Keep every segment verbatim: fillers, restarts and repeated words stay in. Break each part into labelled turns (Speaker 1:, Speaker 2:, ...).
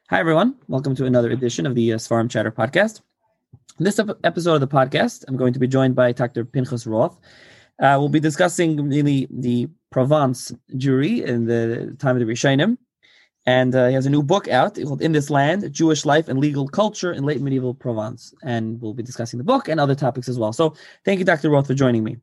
Speaker 1: Hi, everyone. Welcome to another edition of the uh, Sfarim Chatter podcast. In this ep- episode of the podcast, I'm going to be joined by Doctor Pinchas Roth. Uh, we'll be discussing really the Provence Jewry in the time of the Rishonim. And uh, he has a new book out called In This Land, Jewish Life and Legal Culture in Late Medieval Provence. And we'll be discussing the book and other topics as well. So thank you, Doctor Roth, for joining me.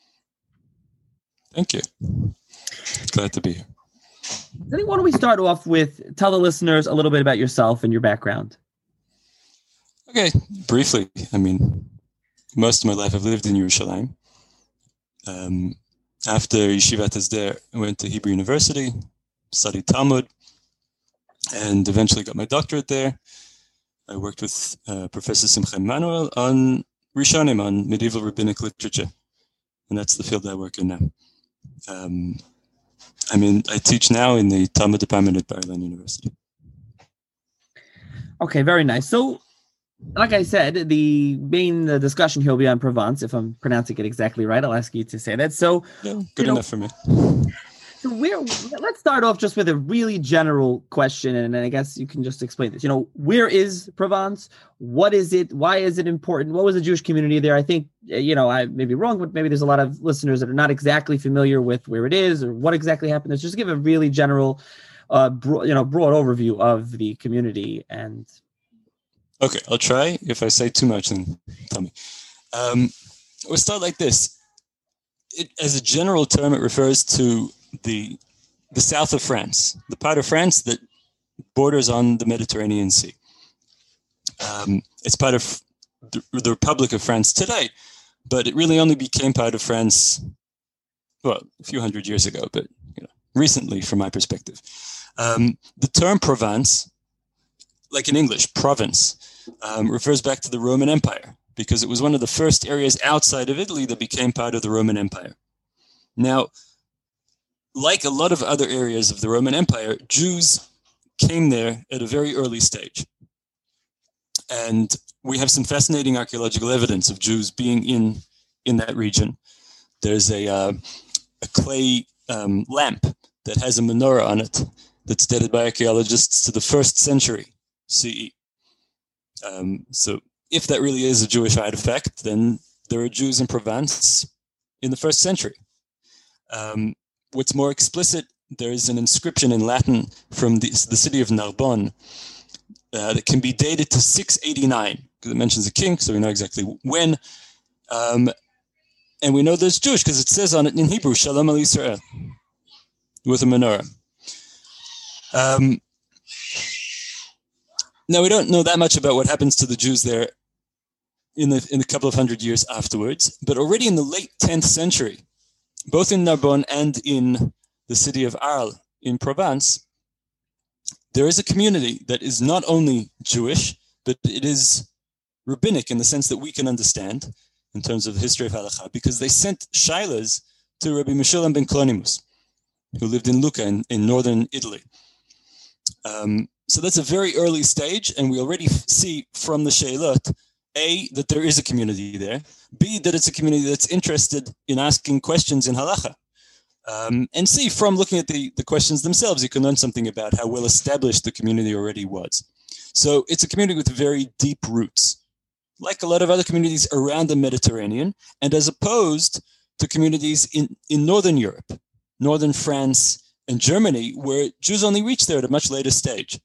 Speaker 2: Thank you. Glad to be here.
Speaker 1: I think why don't we start off with tell the listeners a little bit about yourself and your background.
Speaker 2: Okay, briefly. I mean, most of my life I've lived in Yerushalayim. Um, after Yeshivat Hesder, I went to Hebrew University, studied Talmud, and eventually got my doctorate there. I worked with uh, Professor Simcha Emanuel on Rishonim, on medieval rabbinic literature, and that's the field I work in now. Um, I mean, I teach now in the Talmud department at Bar-Ilan University.
Speaker 1: Okay, very nice. So, like I said, the main uh, discussion here will be on Provence. If I'm pronouncing it exactly right, I'll ask you to say that. So,
Speaker 2: yeah, good enough know, for me.
Speaker 1: So where, let's start off just with a really general question, and I guess you can just explain this. You know, where is Provence? What is it? Why is it important? What was the Jewish community there? I think, you know, I may be wrong, but maybe there's a lot of listeners that are not exactly familiar with where it is or what exactly happened. Let's just give a really general, uh, bro- you know, broad overview of the community. And
Speaker 2: okay, I'll try. If I say too much, then tell me. Um, we'll start like this. It, as a general term, it refers to the the south of France, the part of France that borders on the Mediterranean Sea. Um, it's part of the, the Republic of France today, but it really only became part of France, well, a few hundred years ago, but you know, recently from my perspective. Um, the term Provence, like in English, province, um, refers back to the Roman Empire, because it was one of the first areas outside of Italy that became part of the Roman Empire. Now, like a lot of other areas of the Roman Empire, Jews came there at a very early stage. And we have some fascinating archaeological evidence of Jews being in, in that region. There's a, uh, a clay um, lamp that has a menorah on it that's dated by archaeologists to the first century C E. Um, so if that really is a Jewish artifact, then there are Jews in Provence in the first century. Um, What's more explicit, there is an inscription in Latin from the, the city of Narbonne uh, that can be dated to six eighty-nine, because it mentions a king, so we know exactly when. Um, and we know there's Jewish, because it says on it in Hebrew, Shalom al Yisrael, with a menorah. Um, now, we don't know that much about what happens to the Jews there in the in a couple of hundred years afterwards, but already in the late tenth century, both in Narbonne and in the city of Arles in Provence, there is a community that is not only Jewish, but it is rabbinic in the sense that we can understand in terms of the history of Halakha, because they sent shaylas to Rabbi Meshulam ben Klonimus, who lived in Lucca in, in northern Italy. Um, so that's a very early stage, and we already f- see from the shaylot, A, that there is a community there, B, that it's a community that's interested in asking questions in halakha. Um, and C, from looking at the, the questions themselves, you can learn something about how well established the community already was. So it's a community with very deep roots, like a lot of other communities around the Mediterranean, and as opposed to communities in, in Northern Europe, Northern France, and Germany, where Jews only reached there at a much later stage.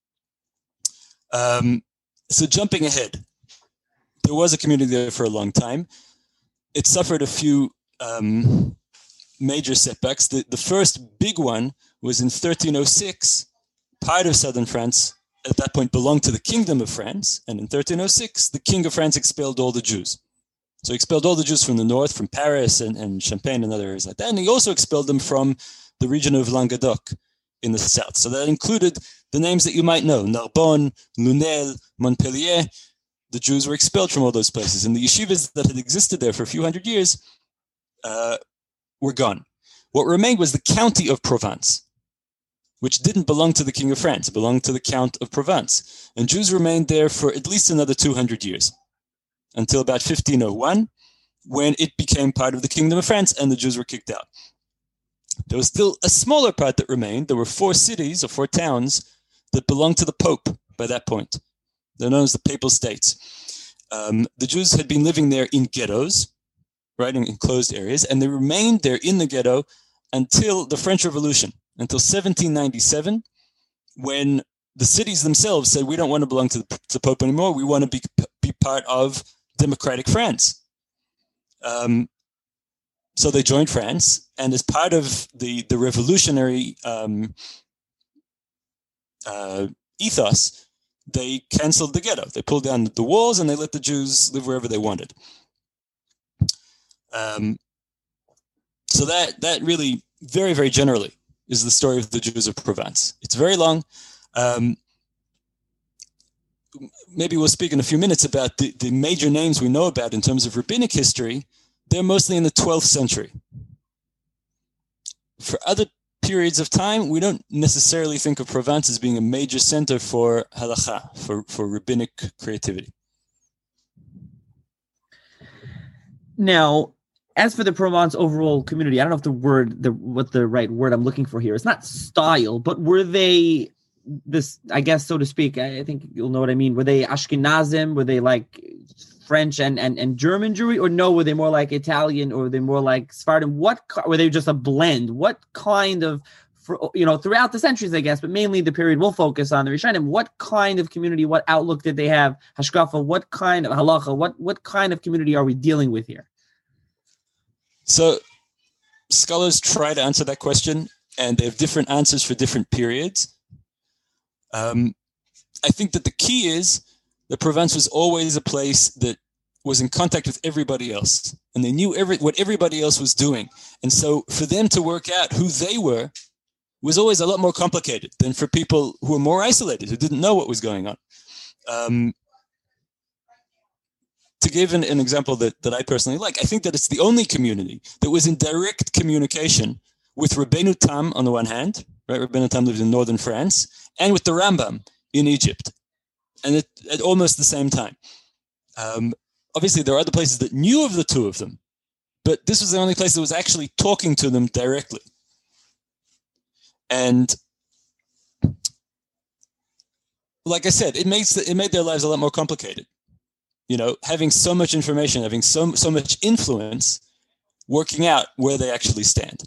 Speaker 2: Um, so jumping ahead, there was a community there for a long time. It suffered a few um, major setbacks. The, the first big one was in thirteen oh six. Part of southern France at that point belonged to the Kingdom of France. And in thirteen oh six, the King of France expelled all the Jews. So he expelled all the Jews from the north, from Paris and, and Champagne and other areas like that. And he also expelled them from the region of Languedoc in the south. So that included the names that you might know, Narbonne, Lunel, Montpellier. The Jews were expelled from all those places, and the yeshivas that had existed there for a few hundred years uh, were gone. What remained was the county of Provence, which didn't belong to the King of France. It belonged to the Count of Provence. And Jews remained there for at least another two hundred years, until about fifteen oh one, when it became part of the Kingdom of France and the Jews were kicked out. There was still a smaller part that remained. There were four cities or four towns that belonged to the Pope by that point. They're known as the Papal States. Um, the Jews had been living there in ghettos, right, in enclosed areas, and they remained there in the ghetto until the French Revolution, until seventeen ninety-seven, when the cities themselves said, we don't want to belong to the, to the Pope anymore. We want to be, be part of democratic France. Um, so they joined France, and as part of the, the revolutionary um, uh, ethos, they canceled the ghetto. They pulled down the walls and they let the Jews live wherever they wanted. Um, so that that really, very, very generally, is the story of the Jews of Provence. It's very long. Um, maybe we'll speak in a few minutes about the, the major names we know about in terms of rabbinic history. They're mostly in the twelfth century. For other periods of time, we don't necessarily think of Provence as being a major center for halakha, for, for rabbinic creativity.
Speaker 1: Now, as for the Provence overall community, I don't know if the word, the what the right word I'm looking for here. It's not style, but were they this, I guess, so to speak, I think you'll know what I mean. Were they Ashkenazim? Were they like French and, and, and German Jewry? Or no, were they more like Italian, or were they more like Sephardim? What, were they just a blend? What kind of, for, you know, throughout the centuries, I guess, but mainly the period we'll focus on, the Rishonim, what kind of community, what outlook did they have? Hashkafa, what kind of halacha, what, what kind of community are we dealing with here?
Speaker 2: So scholars try to answer that question, and they have different answers for different periods. Um, I think that the key is that Provence was always a place that was in contact with everybody else, and they knew every, what everybody else was doing. And so for them to work out who they were was always a lot more complicated than for people who were more isolated, who didn't know what was going on. Um, to give an, an example that, that I personally like, I think that it's the only community that was in direct communication with Rabbeinu Tam on the one hand, right? Rabbeinu Tam lived in northern France, and with the Rambam in Egypt, and it, at almost the same time. Um, obviously, there are other places that knew of the two of them, but this was the only place that was actually talking to them directly. And like I said, it makes the, it made their lives a lot more complicated. You know, having so much information, having so so much influence, working out where they actually stand.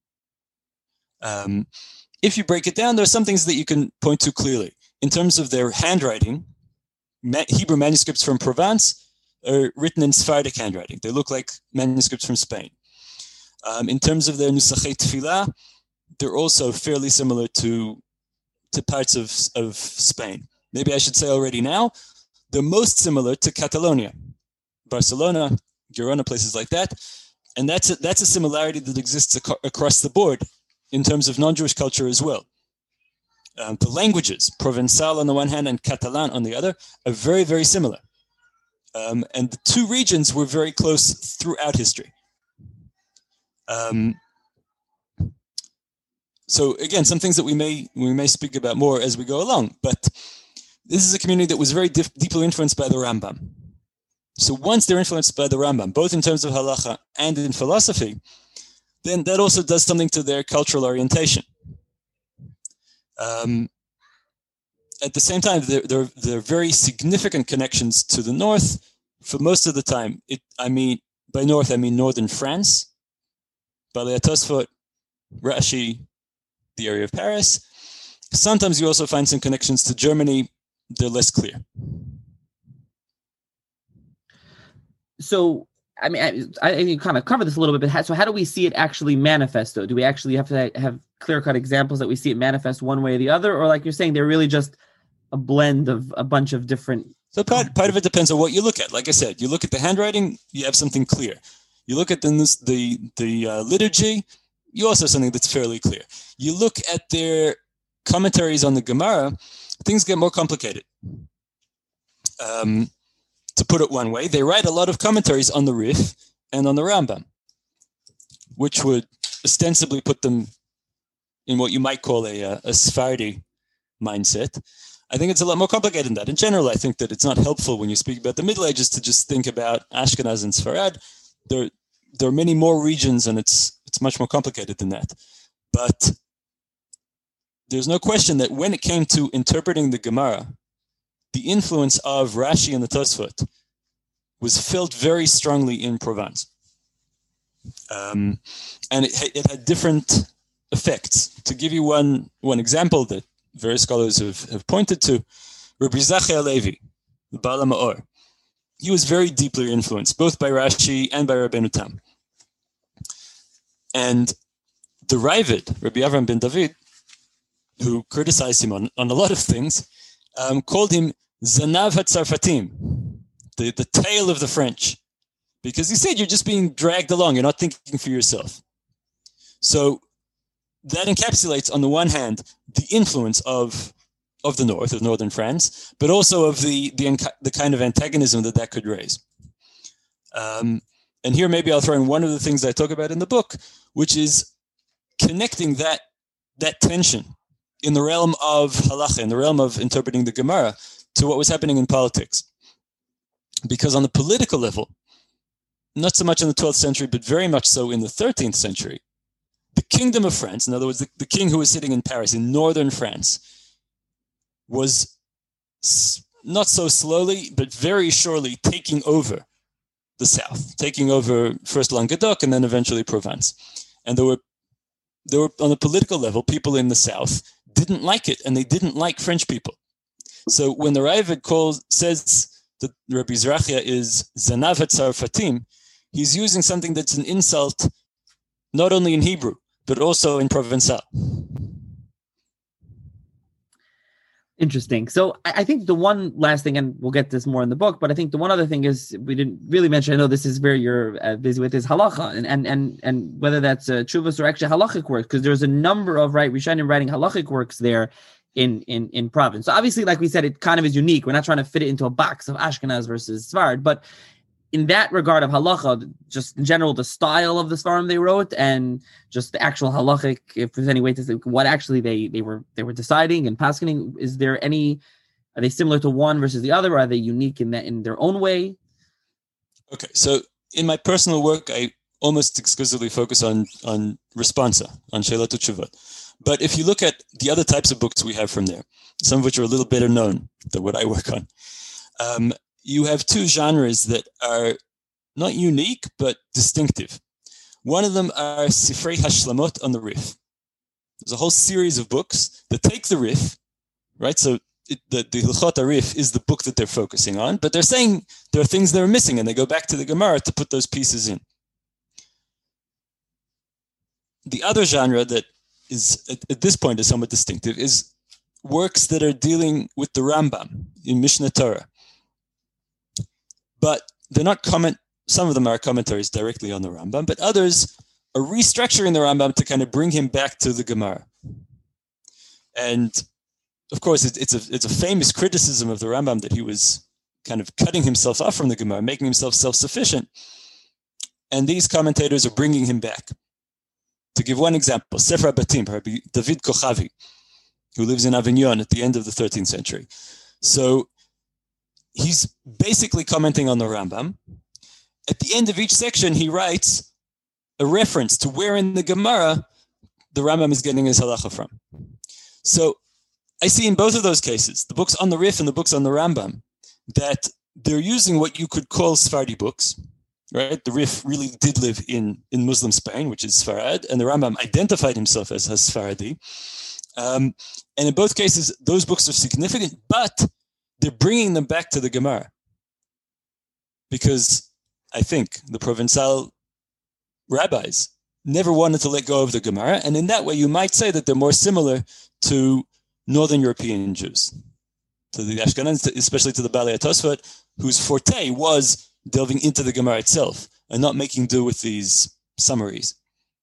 Speaker 2: Um, if you break it down, there are some things that you can point to clearly. In terms of their handwriting, ma- Hebrew manuscripts from Provence are written in Sephardic handwriting. They look like manuscripts from Spain. Um, in terms of their Nusachei Tefillah, they're also fairly similar to, to parts of, of Spain. Maybe I should say already now, they're most similar to Catalonia, Barcelona, Girona, places like that. And that's a, that's a similarity that exists ac- across the board in terms of non-Jewish culture as well. Um, the languages, Provençal on the one hand and Catalan on the other, are very, very similar. Um, and the two regions were very close throughout history. Um, so again, some things that we may we may speak about more as we go along, but this is a community that was very dif- deeply influenced by the Rambam. So once they're influenced by the Rambam, both in terms of halacha and in philosophy, then that also does something to their cultural orientation. Um, at the same time, there, there, there are very significant connections to the north. For most of the time, it, I mean, by north, I mean northern France, Balei Tosfot, Rashi, the area of Paris. Sometimes you also find some connections to Germany. They're less clear.
Speaker 1: So, I mean, I, I you kind of covered this a little bit, but so how do we see it actually manifest, though? Do we actually have to have clear-cut examples that we see it manifest one way or the other? Or like you're saying, they're really just a blend of a bunch of different...
Speaker 2: So part, part of it depends on what you look at. Like I said, you look at the handwriting, you have something clear. You look at the, the, the uh, liturgy, you also have something that's fairly clear. You look at their commentaries on the Gemara, things get more complicated. Um, to put it one way, they write a lot of commentaries on the Rif and on the Rambam, which would ostensibly put them in what you might call a, a Sephardi mindset. I think it's a lot more complicated than that. In general, I think that it's not helpful when you speak about the Middle Ages to just think about Ashkenaz and Sfarad. There, there are many more regions, and it's it's much more complicated than that. But there's no question that when it came to interpreting the Gemara, the influence of Rashi and the Tosfot was felt very strongly in Provence. Um, and it, it had different effects. To give you one, one example that various scholars have, have pointed to, Rabbi Zachia Levi, the Baal HaMaor, he was very deeply influenced, both by Rashi and by Rabbeinu Tam. And the Ravid, Rabbi Avram ben David, who criticized him on, on a lot of things, um, called him Zanav HaTzarfatim, the, the tail of the French, because he said you're just being dragged along, you're not thinking for yourself. So that encapsulates, on the one hand, the influence of of the north, of northern France, but also of the the, the kind of antagonism that that could raise. Um, and here maybe I'll throw in one of the things I talk about in the book, which is connecting that that tension in the realm of halacha, in the realm of interpreting the Gemara, to what was happening in politics. Because on the political level, not so much in the twelfth century, but very much so in the thirteenth century, the kingdom of France, in other words, the, the king who was sitting in Paris, in northern France, was not so slowly, but very surely taking over the south, taking over first Languedoc and then eventually Provence. And there were, there were on the political level, people in the south didn't like it, and they didn't like French people. So when the Ravid calls, says that Rabbi Zrachia is Zanav HaTzarfatim, he's using something that's an insult, not only in Hebrew, but also in Provençal.
Speaker 1: Interesting. So I think the one last thing, and we'll get this more in the book, but I think the one other thing is we didn't really mention, I know this is where you're uh, busy with, is halacha, and and and, and whether that's uh, chuvas or actually halachic works, because there's a number of, right, Rishonim writing halachic works there in, in, in Provence. So obviously, like we said, it kind of is unique. We're not trying to fit it into a box of Ashkenaz versus Sfard, but in that regard of halacha, just in general, the style of the Sfarim they wrote, and just the actual halachic, if there's any way to say what actually they they were they were deciding and paskening, is there any? Are they similar to one versus the other? Or are they unique in that in their own way?
Speaker 2: Okay, so in my personal work, I almost exclusively focus on on responsa, on Sheilot Utshuvot. But if you look at the other types of books we have from there, some of which are a little better known than what I work on. Um, you have two genres that are not unique, but distinctive. One of them are Sifrei Hashlamot on the Rif. There's a whole series of books that take the Rif, right? So it, the, the Hilchot HaRif is the book that they're focusing on, but they're saying there are things that are missing, and they go back to the Gemara to put those pieces in. The other genre that is, at, at this point, is somewhat distinctive is works that are dealing with the Rambam in Mishneh Torah. But they're not comment, some of them are commentaries directly on the Rambam, but others are restructuring the Rambam to kind of bring him back to the Gemara. And of course, it, it's a it's a famous criticism of the Rambam that he was kind of cutting himself off from the Gemara, making himself self-sufficient. And these commentators are bringing him back. To give one example, Sefer HaBatim, Rabbi David Kochavi, who lives in Avignon at the end of the thirteenth century. So he's basically commenting on the Rambam. At the end of each section, he writes a reference to where in the Gemara the Rambam is getting his halacha from. So I see in both of those cases, the books on the Rif and the books on the Rambam, that they're using what you could call Sephardi books, right? The Rif really did live in, in Muslim Spain, which is Sfarad, and the Rambam identified himself as a Sephardi. Um, and in both cases, those books are significant, but they're bringing them back to the Gemara, because I think the Provençal rabbis never wanted to let go of the Gemara, and in that way you might say that they're more similar to Northern European Jews, to the Ashkenazim, especially to the Balei Tosfot, whose forte was delving into the Gemara itself and not making do with these summaries.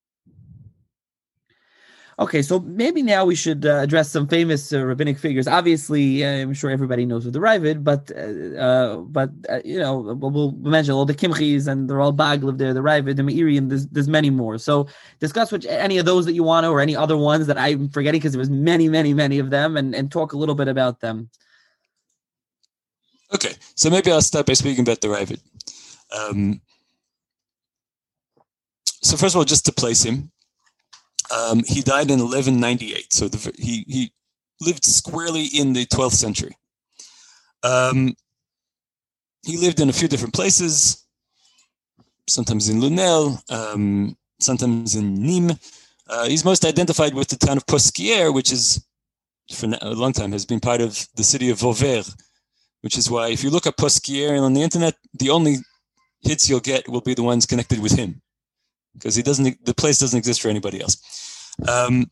Speaker 1: Okay, so maybe now we should uh, address some famous uh, rabbinic figures. Obviously, uh, I'm sure everybody knows of the Ravid, but uh, uh, but uh, you know, we'll, we'll mention all the Kimchis, and they're all Bag live there, the Ravid, the Meiri, and there's, there's many more. So discuss which any of those that you want to, or any other ones that I'm forgetting, because there was many, many, many of them, and, and talk a little bit about them.
Speaker 2: Okay, so maybe I'll start by speaking about the Ravid. Um, so first of all, just to place him, Um, he died in eleven ninety-eight, so the, he he lived squarely in the twelfth century. Um, he lived in a few different places, sometimes in Lunel, um, sometimes in Nîmes. Uh, he's most identified with the town of Posquier, which is, for a long time, has been part of the city of Vauvert, which is why if you look up Posquier on the internet, the only hits you'll get will be the ones connected with him, because he doesn't. The place doesn't exist for anybody else. Um,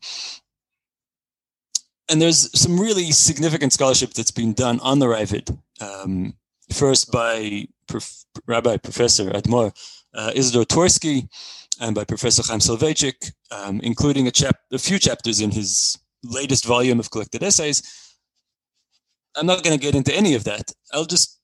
Speaker 2: and there's some really significant scholarship that's been done on the Ravid. Um, first by Prof, Rabbi Professor Admor uh, Isidore Twersky, and by Professor Chaim Soloveitchik, um, including a, chap- a few chapters in his latest volume of collected essays. I'm not going to get into any of that. I'll just,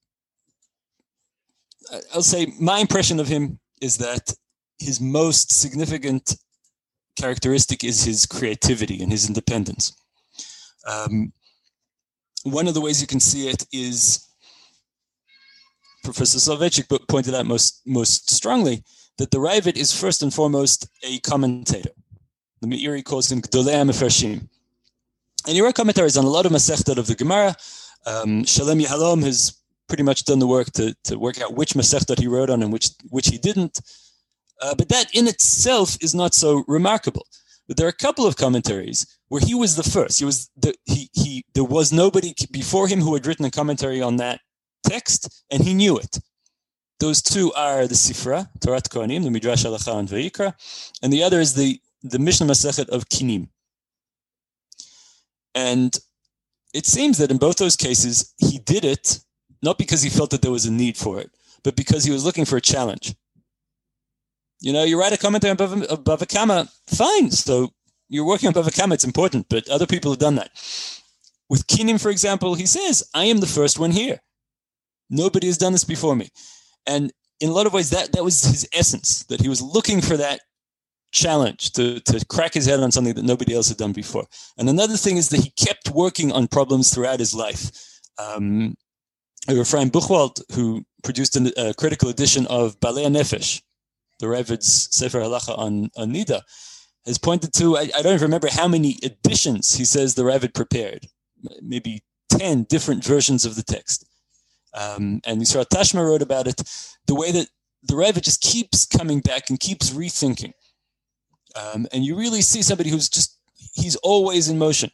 Speaker 2: I'll say my impression of him is that his most significant characteristic is his creativity and his independence. Um, one of the ways you can see it is Professor Soloveitchik pointed out most, most strongly that the Ravid is first and foremost a commentator. The Meiri calls him Gdolei HaMefarshim. And he wrote commentaries on a lot of Masechtot of the Gemara. Um, Shalem Yahalom has pretty much done the work to, to work out which Masechtot he wrote on and which, which he didn't. Uh, but that in itself is not so remarkable. But there are a couple of commentaries where he was the first. He was the, he, he, there was nobody before him who had written a commentary on that text, and he knew it. Those two are the Sifra, Torat Kohanim, the Midrash Halacha and Vayikra, and the other is the, the Mishnah Masechet of Kinim. And it seems that in both those cases, he did it not because he felt that there was a need for it, but because he was looking for a challenge. You know, you write a commentary on Bava, Bava Kama, fine. So you're working on Bava Kama, it's important, but other people have done that. With Kinim, for example, he says, I am the first one here. Nobody has done this before me. And in a lot of ways, that, that was his essence, that he was looking for that challenge to, to crack his head on something that nobody else had done before. And another thing is that he kept working on problems throughout his life. Um, Ephraim Buchwald, who produced a, a critical edition of Balei Nefesh, the Ravid's Sefer Halacha on, on Nida, has pointed to, I, I don't remember how many editions he says the Ravid prepared, maybe ten different versions of the text. Um, and Yisrael Tashma wrote about it, the way that the Ravid just keeps coming back and keeps rethinking. Um, and you really see somebody who's just, he's always in motion.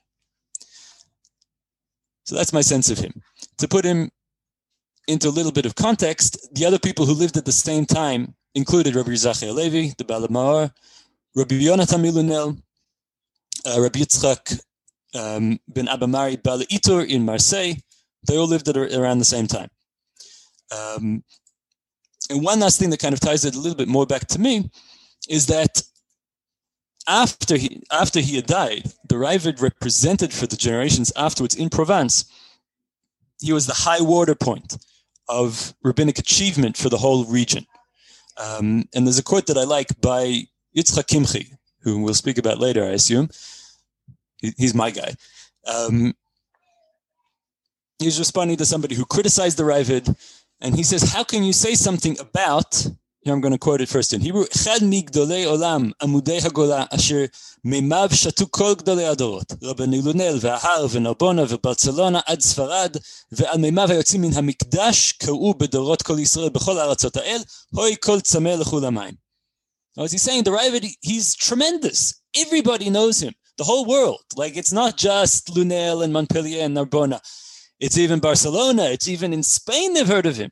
Speaker 2: So that's my sense of him. To put him into a little bit of context, the other people who lived at the same time included Rabbi Zachi Halevi, the Baal HaMaor, Rabbi Yonatan Milunel, uh, Rabbi Yitzchak um, ben Abamari Baal Itur in Marseille. They all lived at around the same time. Um, and one last thing that kind of ties it a little bit more back to me is that after he after he had died, the Ravid represented for the generations afterwards in Provence, he was the high water point of rabbinic achievement for the whole region. Um, and there's a quote that I like by Yitzchak Kimchi, who we'll speak about later, I assume. He, he's my guy. Um, he's responding to somebody who criticized the Ravid, and he says, how can you say something about, here I'm going to quote it first in Hebrew, Chad migdolei olam amudei hagola asher meimav shatu kol gdolei adorot, Rabbeinu Lunel ve'ahar ve'narbona ve'barcelona ad Sfarad ve'al meimav hayotzim min hamikdash k'r'u bedorot kol Yisrael b'chol ha'aratzot ha'el hoi kol tzameh l'chul hamayim. Now, as he's saying, the Ravid, he's tremendous. Everybody knows him. The whole world. Like, it's not just Lunel and Montpellier and Narbona. It's even Barcelona. It's even in Spain they've heard of him.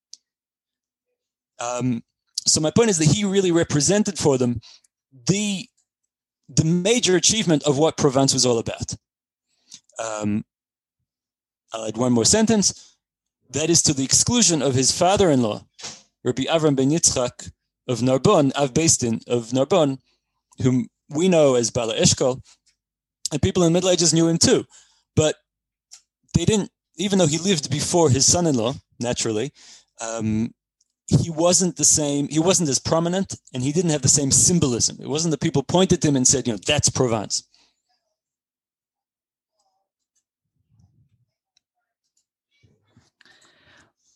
Speaker 2: Um, so my point is that he really represented for them the, the major achievement of what Provence was all about. Um, I'll add one more sentence. That is to the exclusion of his father-in-law, Rabbi Avram ben Yitzchak of Narbonne, Av Beistin of Narbonne, whom we know as Bala Eshkol, and people in the Middle Ages knew him too. But they didn't, even though he lived before his son-in-law, naturally, um, he wasn't the same, he wasn't as prominent, and he didn't have the same symbolism. It wasn't that people pointed to him and said, you know, that's Provence.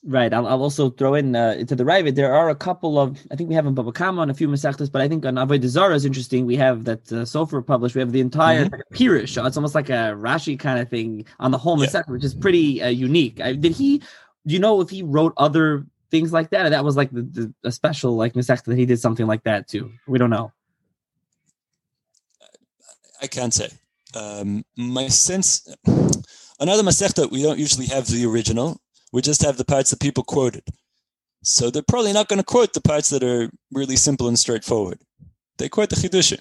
Speaker 1: Right. I'll, I'll also throw in uh, to the right. There are a couple of, I think we have in Baba Kama on a few Masechtas, but I think on Avodah Zarah is interesting. We have that uh, Sofer published. We have the entire
Speaker 2: Mm-hmm.
Speaker 1: like Pirush. It's almost like a Rashi kind of thing on the whole
Speaker 2: Yeah.
Speaker 1: Masechta, which is pretty uh, unique. I, did he? Do you know if he wrote other things like that, or that was like the, the a special like Masechta that he did something like that too? We don't know.
Speaker 2: I can't say. Um, my sense, another Masechta, we don't usually have the original. We just have the parts that people quoted. So they're probably not going to quote the parts that are really simple and straightforward. They quote the Chidushim.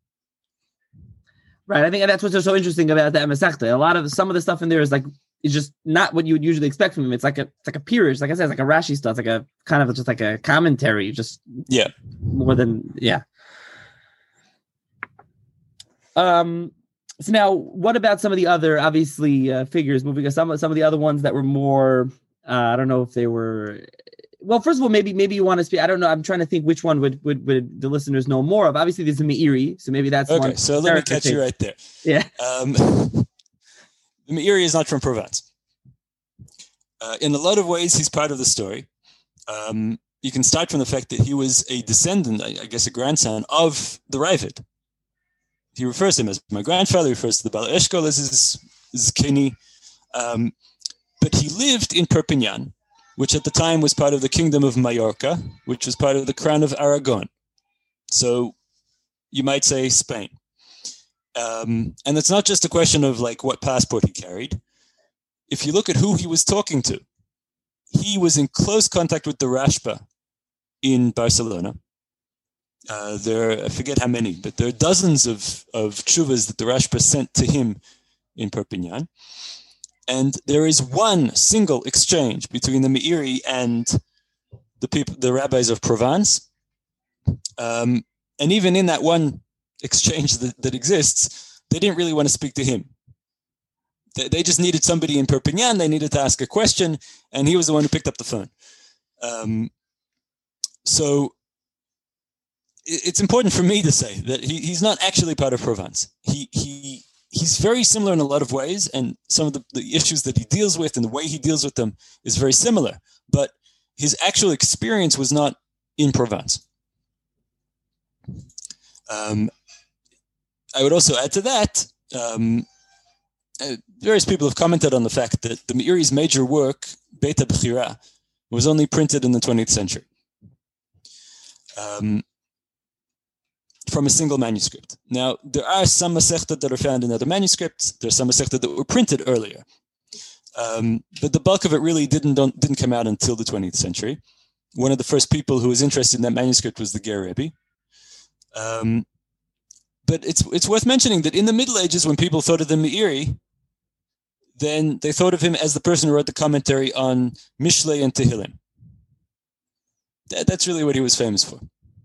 Speaker 1: Right. I think that's what's so interesting about that Masechta. A lot of some of the stuff in there is like it's just not what you would usually expect from him. It's like a it's like a Pirush, like I said, it's like a Rashi stuff, like a kind of just like a commentary, just
Speaker 2: Yeah.
Speaker 1: more than yeah. Um. So now, what about some of the other, obviously, uh, figures moving? Some some of the other ones that were more. Uh, I don't know if they were. Well, first of all, maybe maybe you want to speak. I don't know. I'm trying to think which one would would, would the listeners know more of. Obviously, there's the Meiri, so maybe that's
Speaker 2: Okay.
Speaker 1: one.
Speaker 2: So let me catch you right there.
Speaker 1: Yeah.
Speaker 2: Um, the Meiri is not from Provence. Uh, in a lot of ways, he's part of the story. Um, you can start from the fact that he was a descendant, I, I guess, a grandson of the Ravid. He refers to him as my grandfather, he refers to the Bala Eshkol as his, his kini. Um, but he lived in Perpignan, which at the time was part of the Kingdom of Mallorca, which was part of the Crown of Aragon. So you might say Spain. Um, and it's not just a question of like what passport he carried. If you look at who he was talking to, he was in close contact with the Rashba in Barcelona. Uh, there, I forget how many, but there are dozens of, of tshuvas that the Rashba sent to him in Perpignan. And there is one single exchange between the Meiri and the people, the rabbis of Provence. Um, and even in that one exchange that, that exists, they didn't really want to speak to him. They, they just needed somebody in Perpignan. They needed to ask a question, and he was the one who picked up the phone. Um, so it's important for me to say that he, he's not actually part of Provence. He he he's very similar in a lot of ways, and some of the, the issues that he deals with and the way he deals with them is very similar. But his actual experience was not in Provence. Um, I would also add to that, um, uh, various people have commented on the fact that the Meiri's major work, Beta Bechira, was only printed in the twentieth century. Um, from a single manuscript. Now, there are some Masechta that are found in other manuscripts. There's some Masechta that were printed earlier. Um, but the bulk of it really didn't don't, didn't come out until the twentieth century. One of the first people who was interested in that manuscript was the Ger Rebbe. Um, but it's it's worth mentioning that in the Middle Ages, when people thought of the Meiri, then they thought of him as the person who wrote the commentary on Mishlei and Tehillim. That, that's really what he was famous for.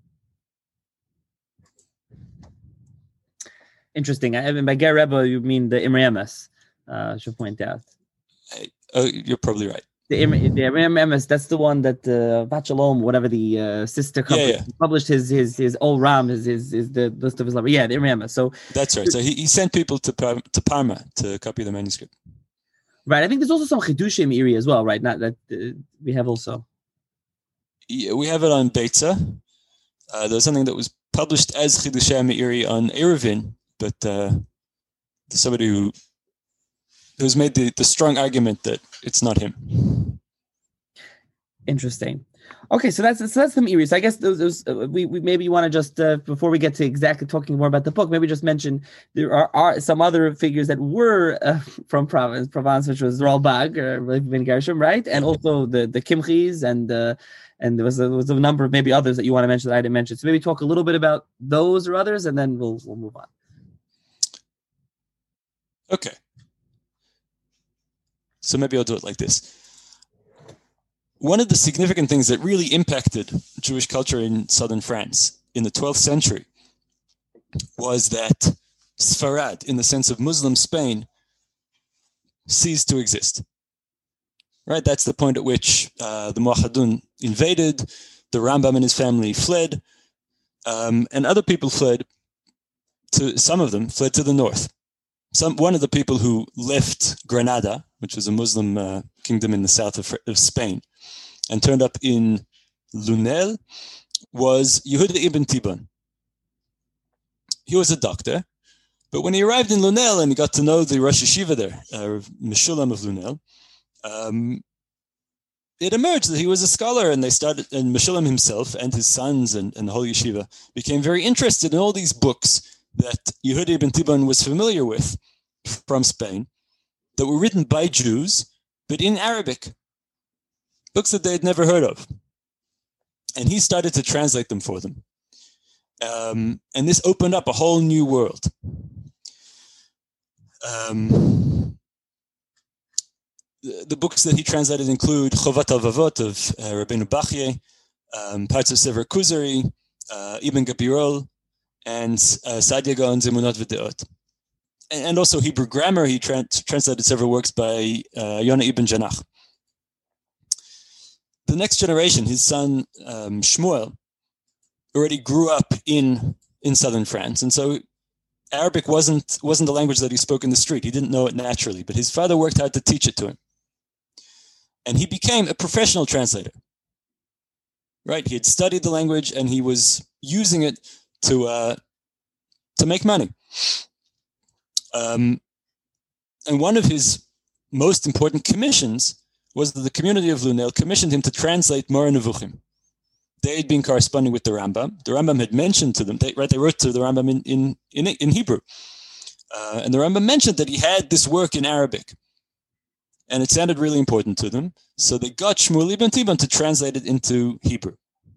Speaker 1: Interesting. I mean, by Ger Rebbe, you mean the Imre Emes, uh, I should point out.
Speaker 2: I, oh, you're probably right.
Speaker 1: The Imre, the Imre Emes, that's the one that uh, Vachalom, whatever the uh, sister company,
Speaker 2: yeah, yeah.
Speaker 1: published his his his Ol Ram, his, his his the list of his lovers. Yeah, the Imre Emes. So
Speaker 2: that's right. So he, he sent people to to Parma to copy the manuscript.
Speaker 1: Right. I think there's also some Chidushim Meiri as well, right? Not that uh, we have also.
Speaker 2: Yeah, we have it on Beitza. Uh, there's something that was published as Chidushim Meiri on Eruvin. But uh, somebody who who's made the, the strong argument that it's not him.
Speaker 1: Interesting. Okay, so that's so that's the Meiri. So I guess those, those uh, we, we maybe you want to just uh, before we get to exactly talking more about the book, maybe just mention there are, are some other figures that were uh, from Provence, Provence, which was Ralbag or Ben Gershom, right? And also the the Kimchis and uh, and there was a, there was a number of maybe others that you want to mention that I didn't mention. So maybe talk a little bit about those or others, and then we'll we'll move on.
Speaker 2: Okay. So maybe I'll do it like this. One of the significant things that really impacted Jewish culture in southern France in the twelfth century was that Sfarad, in the sense of Muslim Spain, ceased to exist. Right? That's the point at which uh, the Muahadun invaded, the Rambam and his family fled, um, and other people fled to, some of them fled to the north. Some, one of the people who left Granada, which was a Muslim uh, kingdom in the south of, of Spain, and turned up in Lunel, was Yehuda ibn Tiban. He was a doctor, but when he arrived in Lunel and he got to know the Rosh Yeshiva there, uh, Meshulam of Lunel, um, it emerged that he was a scholar, and they started, and Meshulam himself and his sons and, and the whole yeshiva became very interested in all these books that Yehuda ibn Tiban was familiar with from Spain, that were written by Jews, but in Arabic, books that they had never heard of. And he started to translate them for them. Um, and this opened up a whole new world. Um, the, the books that he translated include Chovat HaLevavot of uh, Rabbeinu Bachye, um, parts of Sefer Kuzari, uh, Ibn Gabirol, and uh, Saadia Gaon's Emunot V'Deot. And, and also Hebrew grammar. He tra- translated several works by uh, Yonah ibn Janach. The next generation, his son um, Shmuel, already grew up in, in southern France, and so Arabic wasn't wasn't the language that he spoke in the street. He didn't know it naturally, but his father worked hard to teach it to him. And he became a professional translator. Right? He had studied the language and he was using it to uh, to make money. Um, and one of his most important commissions was that the community of Lunel commissioned him to translate Moreh Nevuchim. They had been corresponding with the Rambam. The Rambam had mentioned to them, they, right? They wrote to the Rambam in in in, in Hebrew, uh, and the Rambam mentioned that he had this work in Arabic, and it sounded really important to them. So they got Shmuel ibn Tiban to translate it into Hebrew.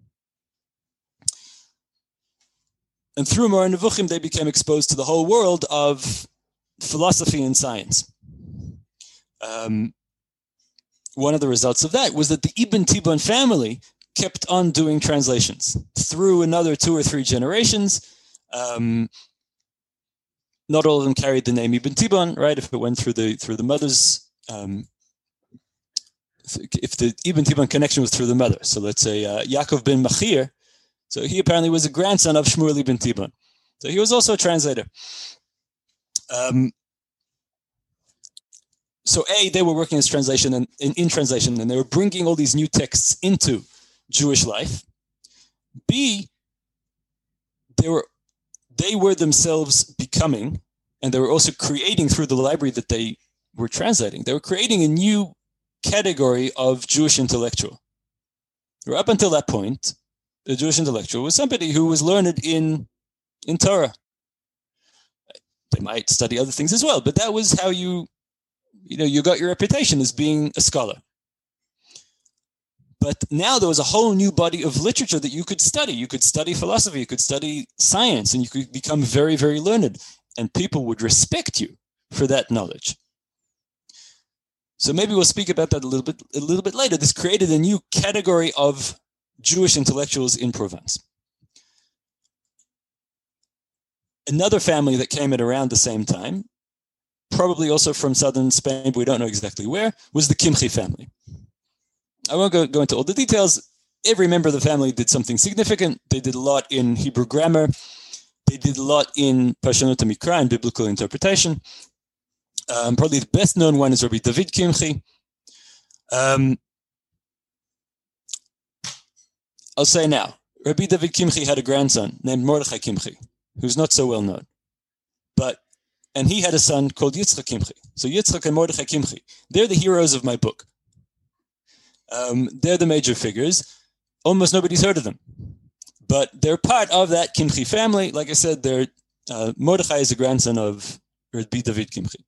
Speaker 2: And through Moreh Nevuchim, they became exposed to the whole world of philosophy and science. Um, one of the results of that was that the Ibn Tiban family kept on doing translations through another two or three generations. Um, not all of them carried the name Ibn Tiban, right? If it went through the through the mother's, um, if the Ibn Tiban connection was through the mother. So let's say uh, Yaakov ben Machir. So he apparently was a grandson of Shmuel ibn Tiban. So he was also a translator. Um, so A, they were working as translation and in, in translation, and they were bringing all these new texts into Jewish life. B, they were they were themselves becoming, and they were also creating through the library that they were translating. They were creating a new category of Jewish intellectual. Up until that point, the Jewish intellectual was somebody who was learned in in Torah. They might study other things as well, but that was how you, you know, you got your reputation as being a scholar. But now there was a whole new body of literature that you could study. You could study philosophy, you could study science, and you could become very, very learned. And people would respect you for that knowledge. So maybe we'll speak about that a little bit, a little bit later. This created a new category of Jewish intellectuals in Provence. Another family that came at around the same time, probably also from southern Spain, but we don't know exactly where, was the Kimchi family. I won't go, go into all the details. Every member of the family did something significant. They did a lot in Hebrew grammar. They did a lot in Parshanut HaMikra and biblical interpretation. Um, probably the best known one is Rabbi David Kimchi. Um, I'll say now, Rabbi David Kimchi had a grandson named Mordechai Kimchi, who's not so well known. But, and he had a son called Yitzchak Kimchi. So Yitzchak and Mordechai Kimchi, they're the heroes of my book. Um, they're the major figures. Almost nobody's heard of them. But they're part of that Kimchi family. Like I said, they're, uh, Mordechai is a grandson of Rabbi David Kimchi.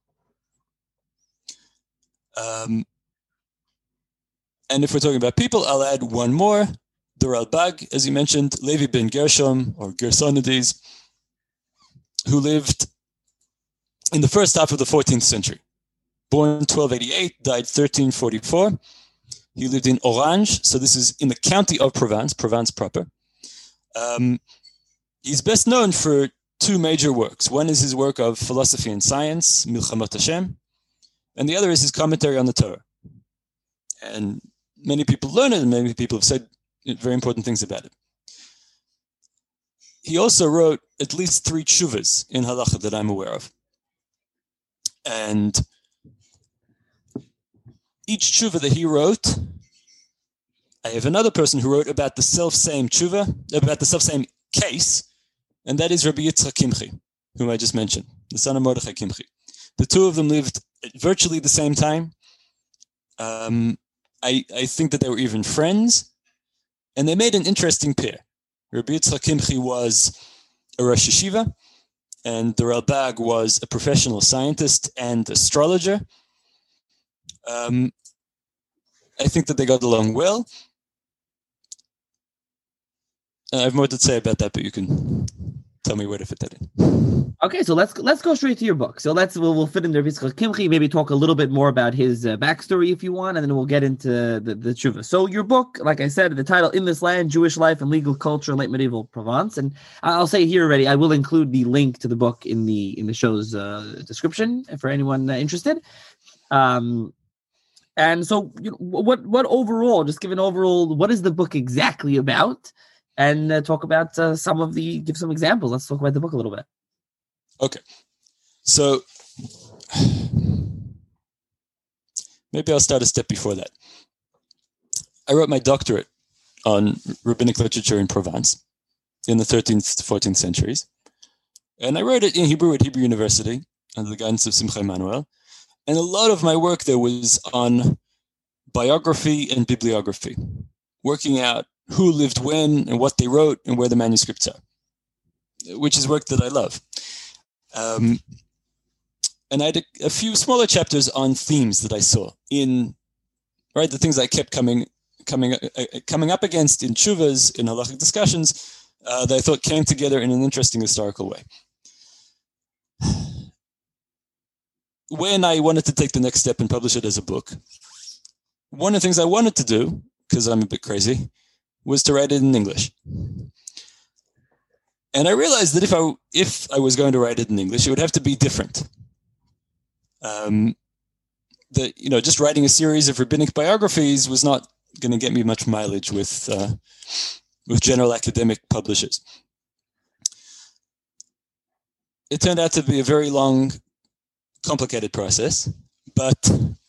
Speaker 2: Um, and if we're talking about people, I'll add one more. The Ralbag, as you mentioned, Levi ben Gershom, or Gersonides, who lived in the first half of the fourteenth century. Born twelve eighty-eight, died thirteen forty-four. He lived in Orange, so this is in the county of Provence, Provence proper. Um, he's best known for two major works. One is his work of philosophy and science, Milchamot Hashem, and the other is his commentary on the Torah. And many people learn it, and many people have said very important things about it. He also wrote at least three tshuvas in halacha that I'm aware of. And each tshuva that he wrote, I have another person who wrote about the self-same tshuva, about the self-same case, and that is Rabbi Yitzchak Kimchi, whom I just mentioned, the son of Mordechai Kimchi. The two of them lived at virtually the same time. Um, I, I think that they were even friends, and they made an interesting pair. Rabbi Yitzchak Kimchi was a Rosh Yeshiva, and the Ralbag was a professional scientist and astrologer. Um, I think that they got along well. I have more to say about that, but you can tell me where to fit that in.
Speaker 1: Okay, so let's let's go straight to your book. So let's we'll, we'll fit in there. Kimchi, maybe talk a little bit more about his uh, backstory if you want, and then we'll get into the the tshuva. So your book, like I said, the title "In This Land: Jewish Life and Legal Culture in Late Medieval Provence," and I'll say here already, I will include the link to the book in the in the show's uh, description for anyone uh, interested. Um, and so, you know, what what overall, just give an overall, what is the book exactly about? And uh, talk about uh, some of the, give some examples. Let's talk about the book a little bit.
Speaker 2: Okay. So maybe I'll start a step before that. I wrote my doctorate on rabbinic literature in Provence in the thirteenth to fourteenth centuries. And I wrote it in Hebrew at Hebrew University under the guidance of Simcha Emanuel. And a lot of my work there was on biography and bibliography, working out who lived when and what they wrote and where the manuscripts are, which is work that I love. Um, and I had a, a few smaller chapters on themes that I saw in, right, the things I kept coming coming uh, coming up against in tshuvas, in halachic discussions, uh, that I thought came together in an interesting historical way. When I wanted to take the next step and publish it as a book, one of the things I wanted to do, because I'm a bit crazy, was to write it in English. And I realized that if I if I was going to write it in English, it would have to be different. Um, that, you know, just writing a series of rabbinic biographies was not going to get me much mileage with uh, with general academic publishers. It turned out to be a very long, complicated process, but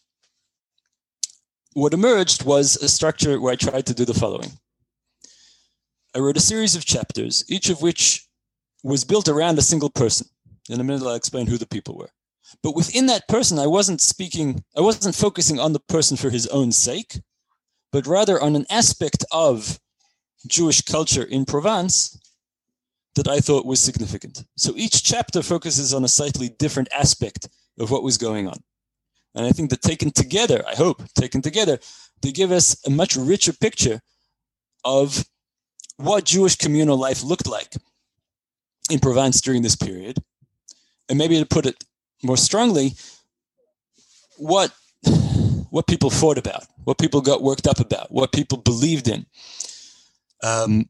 Speaker 2: what emerged was a structure where I tried to do the following. I wrote a series of chapters, each of which was built around a single person. In a minute, I'll explain who the people were. But within that person, I wasn't speaking, I wasn't focusing on the person for his own sake, but rather on an aspect of Jewish culture in Provence that I thought was significant. So each chapter focuses on a slightly different aspect of what was going on. And I think that taken together, I hope, taken together, they give us a much richer picture of what Jewish communal life looked like in Provence during this period. And maybe to put it more strongly, what, what people fought about, what people got worked up about, what people believed in. Um,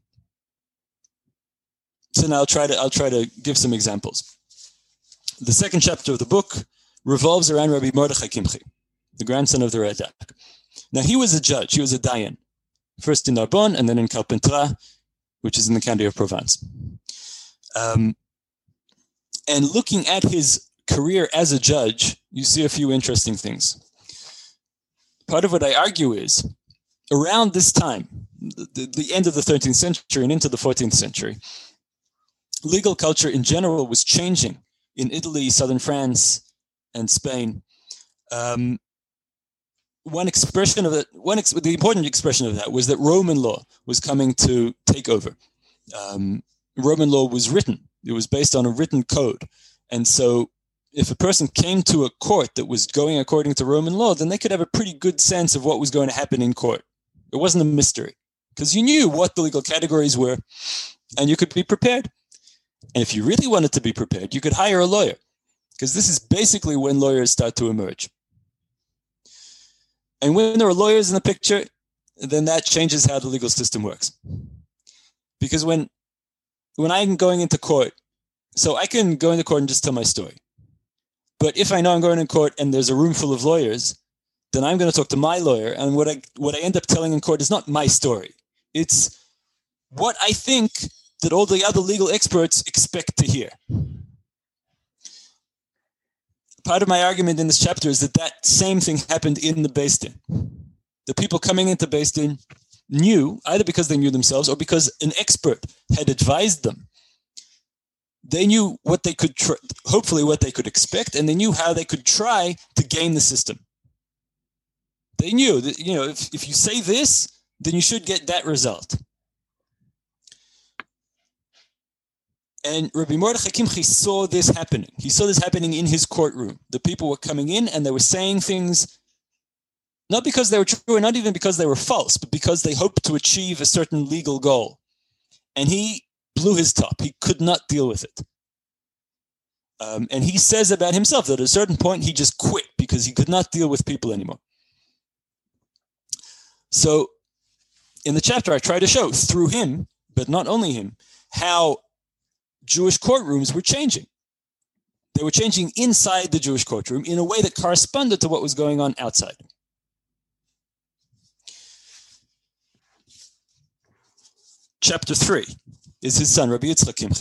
Speaker 2: so now I'll try to, I'll try to give some examples. The second chapter of the book revolves around Rabbi Mordechai Kimchi, the grandson of the Radak. Now, he was a judge, he was a dayan, first in Narbonne and then in Carpentras, which is in the county of Provence. Um, and looking at his career as a judge, you see a few interesting things. Part of what I argue is, around this time, the, the end of the thirteenth century and into the fourteenth century, legal culture in general was changing in Italy, southern France, and Spain. Um, one expression of that, one ex- the important expression of that was that Roman law was coming to take over. Um, Roman law was written. It was based on a written code. And so if a person came to a court that was going according to Roman law, then they could have a pretty good sense of what was going to happen in court. It wasn't a mystery because you knew what the legal categories were and you could be prepared. And if you really wanted to be prepared, you could hire a lawyer, because this is basically when lawyers start to emerge. And when there are lawyers in the picture, then that changes how the legal system works. Because when, when I'm going into court, so I can go into court and just tell my story. But if I know I'm going in court and there's a room full of lawyers, then I'm going to talk to my lawyer. And what I, what I end up telling in court is not my story. It's what I think that all the other legal experts expect to hear. part of my argument in this chapter is that that same thing happened in the Beis Din. The people coming into Beis Din knew, either because they knew themselves or because an expert had advised them. They knew what they could, tr- hopefully what they could expect, and they knew how they could try to game the system. They knew that, you know, if, if you say this, then you should get that result. And Rabbi Mordechai Kimchi saw this happening. He saw this happening in his courtroom. The people were coming in and they were saying things, not because they were true, and not even because they were false, but because they hoped to achieve a certain legal goal. And he blew his top. He could not deal with it. Um, and he says about himself that at a certain point he just quit because he could not deal with people anymore. So in the chapter, I try to show through him, but not only him, how Jewish courtrooms were changing. They were changing inside the Jewish courtroom in a way that corresponded to what was going on outside. Chapter three is his son, Rabbi Yitzchak Kimchi.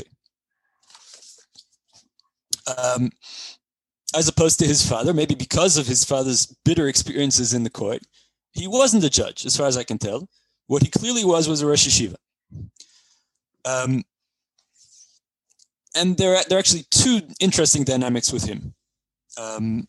Speaker 2: Um, as opposed to his father, maybe because of his father's bitter experiences in the court, he wasn't a judge, as far as I can tell. What he clearly was was a Rosh Yeshiva. Um, and there are, there are actually two interesting dynamics with him. Um,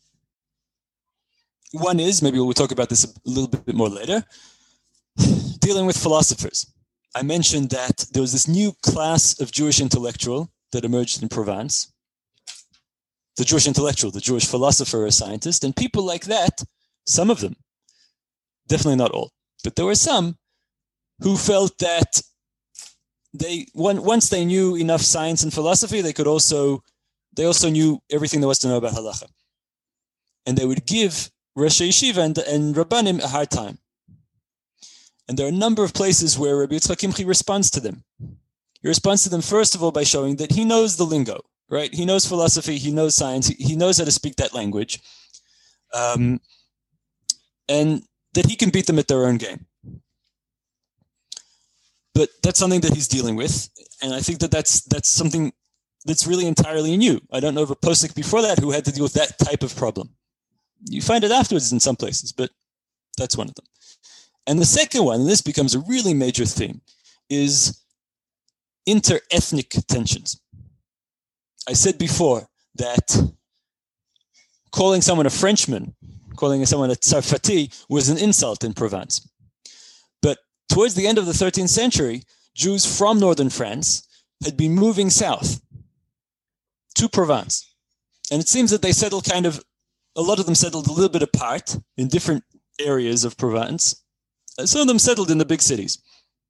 Speaker 2: one is, maybe we'll talk about this a little bit more later, dealing with philosophers. I mentioned that there was this new class of Jewish intellectual that emerged in Provence. The Jewish intellectual, the Jewish philosopher or scientist, and people like that, some of them, definitely not all, but there were some who felt that they one, once they knew enough science and philosophy, they could also they also knew everything there was to know about halacha, and they would give Rosh Yeshiva and, and Rabbanim a hard time. And there are a number of places where Rabbi Yitzchak Kimchi responds to them. He responds to them first of all by showing that he knows the lingo, right? He knows philosophy, he knows science, he, he knows how to speak that language, um, and that he can beat them at their own game. But that's something that he's dealing with, and I think that that's that's something that's really entirely new. I don't know of a posek before that who had to deal with that type of problem. You find it afterwards in some places, but that's one of them. And the second one, and this becomes a really major theme, is inter-ethnic tensions. I said before that calling someone a Frenchman, calling someone a Tsarfati, was an insult in Provence. But towards the end of the thirteenth century, Jews from northern France had been moving south to Provence. And it seems that they settled kind of, a lot of them settled a little bit apart in different areas of Provence. Some of them settled in the big cities.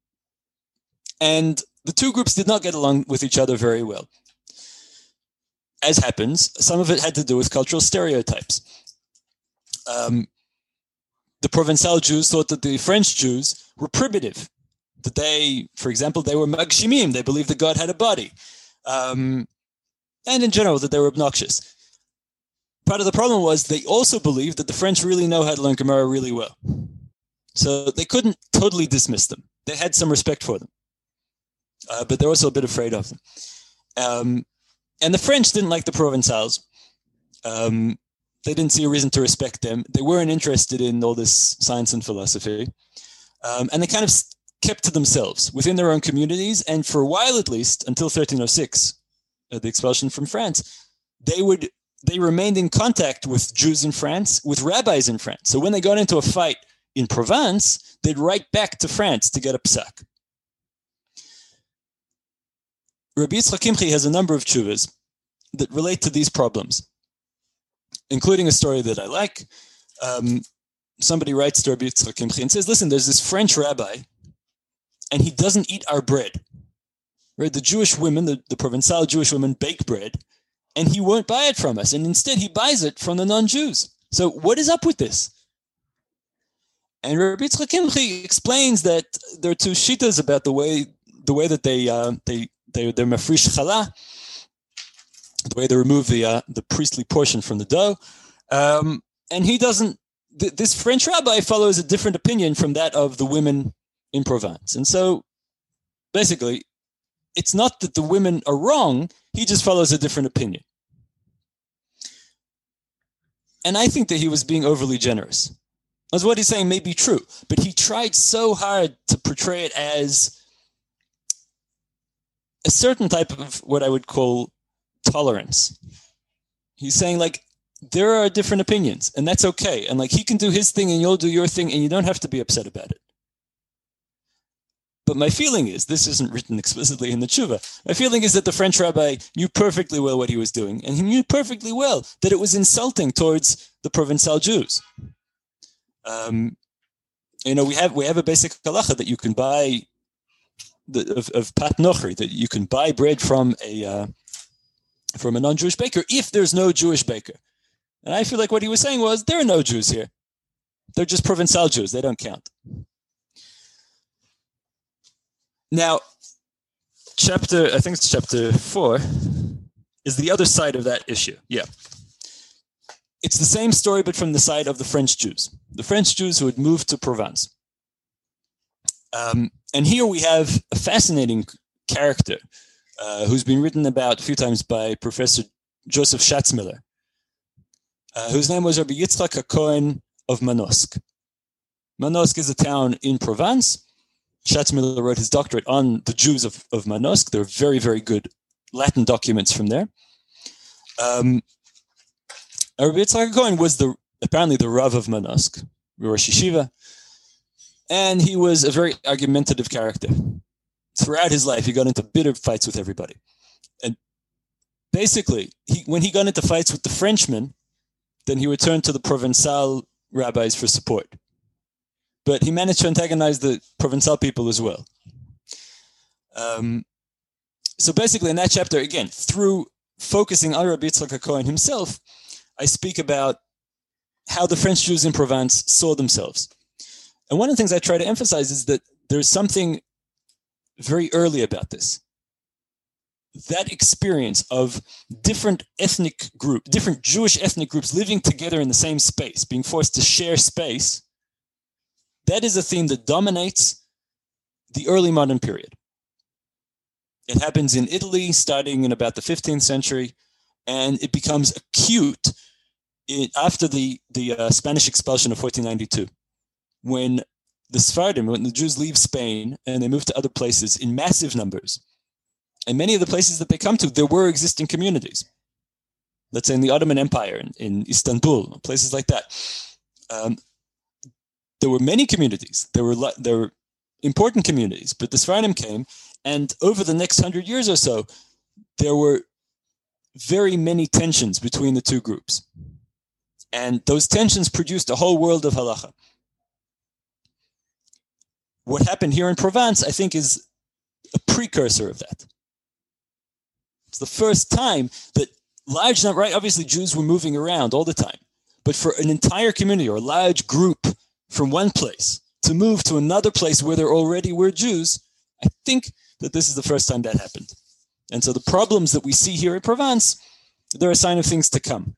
Speaker 2: And the two groups did not get along with each other very well. As happens, some of it had to do with cultural stereotypes. Um, the Provençal Jews thought that the French Jews were primitive, that they, for example, they were magshimim, they believed that God had a body, um, and in general that they were obnoxious. Part of the problem was they also believed that the French really know how to learn Gemara really well. So they couldn't totally dismiss them. They had some respect for them, uh, but they're also a bit afraid of them. Um, and the French didn't like the Provençals. Um, they didn't see a reason to respect them. They weren't interested in all this science and philosophy. Um, and they kind of kept to themselves within their own communities. And for a while, at least, until thirteen oh six, uh, the expulsion from France, they would they remained in contact with Jews in France, with rabbis in France. So when they got into a fight in Provence, they'd write back to France to get a psak. Rabbi Yitzchak Kimchi has a number of tshuvas that relate to these problems, including a story that I like. Um, somebody writes to Rabbi Yitzchak Kimchi and says, listen, there's this French rabbi, and he doesn't eat our bread. Right? The Jewish women, the, the Provençal Jewish women, bake bread, and he won't buy it from us. And instead, he buys it from the non-Jews. So what is up with this? And Rabbi Yitzchak Kimchi explains that there are two shittas about the way the way that they uh, they they they're mafrish challah, the way they remove the uh, the priestly portion from the dough, um, and he doesn't. Th- this French rabbi follows a different opinion from that of the women in Provence, and so basically, it's not that the women are wrong. He just follows a different opinion. And I think that he was being overly generous. As what he's saying may be true, but he tried so hard to portray it as a certain type of what I would call tolerance. He's saying, like, there are different opinions, and that's okay. And, like, he can do his thing and you'll do your thing, and you don't have to be upset about it. But my feeling is, this isn't written explicitly in the tshuva, my feeling is that the French rabbi knew perfectly well what he was doing, and he knew perfectly well that it was insulting towards the Provençal Jews. Um, you know, we have we have a basic halacha that you can buy the, of, of pat nochri, that you can buy bread from a uh, from a non-Jewish baker if there's no Jewish baker. And I feel like what he was saying was, there are no Jews here. They're just Provençal Jews. They don't count. Now, chapter, I think it's chapter four, is the other side of that issue. Yeah. It's the same story, but from the side of the French Jews. The French Jews who had moved to Provence. Um, and here we have a fascinating character uh, who's been written about a few times by Professor Joseph Schatzmiller, uh, whose name was Rabbi Yitzchak HaKohen of Manosque. Manosque is a town in Provence. Schatzmiller wrote his doctorate on the Jews of, of Manosque. There are very, very good Latin documents from there. Um, Rabbi Yitzchak HaKohen was the apparently the Rav of Manosque, Rosh Yeshiva, and he was a very argumentative character. Throughout his life, he got into bitter fights with everybody. And basically, he, when he got into fights with the Frenchmen, then he would turn to the Provençal rabbis for support. But he managed to antagonize the Provençal people as well. Um, so basically, in that chapter, again, through focusing on Rabbi Yitzchak HaKohen himself, I speak about how the French Jews in Provence saw themselves. And one of the things I try to emphasize is that there's something very early about this. That experience of different ethnic group, different Jewish ethnic groups living together in the same space, being forced to share space, that is a theme that dominates the early modern period. It happens in Italy starting in about the fifteenth century, and it becomes acute in, after the, the uh, Spanish expulsion of fourteen ninety-two, when the Sephardim, when the Jews leave Spain and they move to other places in massive numbers. And many of the places that they come to, there were existing communities. Let's say in the Ottoman Empire, in, in Istanbul, places like that. Um, there were many communities. There were there were important communities, but the Sephardim came, and over the next hundred years or so, there were very many tensions between the two groups. And those tensions produced a whole world of halacha. What happened here in Provence, I think, is a precursor of that. It's the first time that large number, right? Obviously, Jews were moving around all the time. But for an entire community or a large group from one place to move to another place where there already were Jews, I think that this is the first time that happened. And so the problems that we see here in Provence, they're a sign of things to come.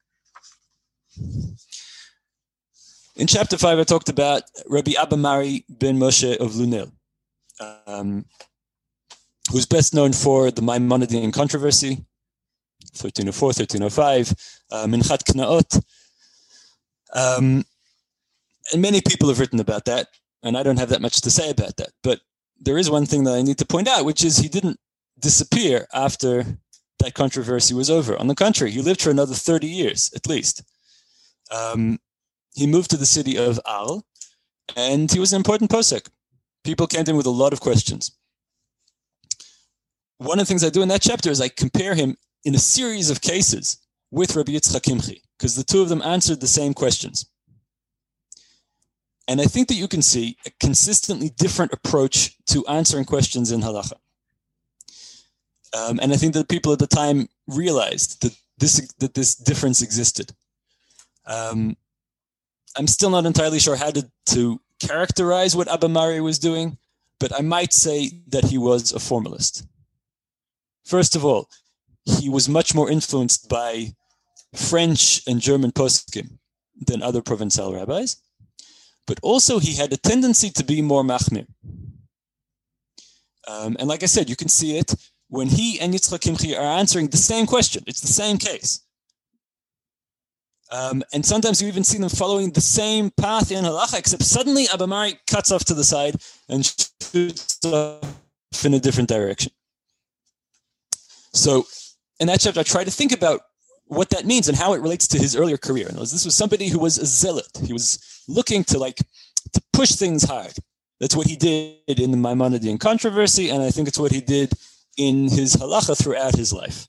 Speaker 2: In chapter five, I talked about Rabbi Abba Mari ben Moshe of Lunel, um, who's best known for the Maimonidean controversy, thirteen oh four, thirteen oh five, uh, Minchat Knaot. Um, and many people have written about that, and I don't have that much to say about that. But there is one thing that I need to point out, which is he didn't disappear after that controversy was over. On the contrary, he lived for another thirty years, at least. Um, he moved to the city of Al, and he was an important posek. People came to him with a lot of questions. One of the things I do in that chapter is I compare him in a series of cases with Rabbi Yitzchak Kimchi, because the two of them answered the same questions. And I think that you can see a consistently different approach to answering questions in halacha. Um, and I think that people at the time realized that this that this difference existed. Um, I'm still not entirely sure how to, to characterize what Abba Mari was doing, but I might say that he was a formalist. First of all, he was much more influenced by French and German poskim than other Provençal rabbis, but also he had a tendency to be more machmir. Um, and like I said, you can see it when he and Yitzchak Kimchi are answering the same question. It's the same case. Um, and sometimes you even see them following the same path in halacha, except suddenly Abba Mari cuts off to the side and shoots off in a different direction. So in that chapter, I try to think about what that means and how it relates to his earlier career. And this was somebody who was a zealot. He was looking to like to push things hard. That's what he did in the Maimonidean controversy, and I think it's what he did in his halacha throughout his life.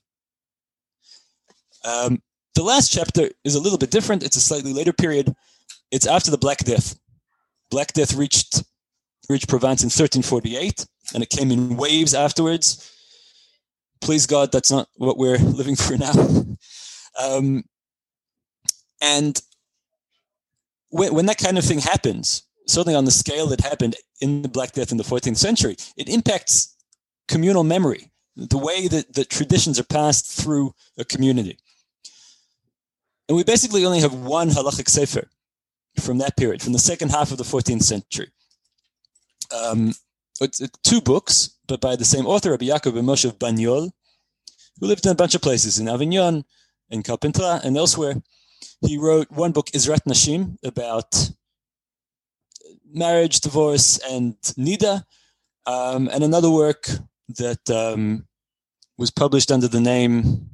Speaker 2: Um, the last chapter is a little bit different. It's a slightly later period. It's after the Black Death. Black Death reached reached Provence in thirteen forty-eight, and it came in waves afterwards. Please God, that's not what we're living through now. Um, and when, when that kind of thing happens, certainly on the scale that happened in the Black Death in the fourteenth century, it impacts communal memory, the way that, that traditions are passed through a community. And we basically only have one halachic sefer from that period, from the second half of the fourteenth century. Um, it's, it's two books, but by the same author, Rabbi Yaakov ben Moshe of Banyol, who lived in a bunch of places, in Avignon, in Carpentras, and elsewhere. He wrote one book, Izrat Nashim, about marriage, divorce, and nida, um, and another work that um, was published under the name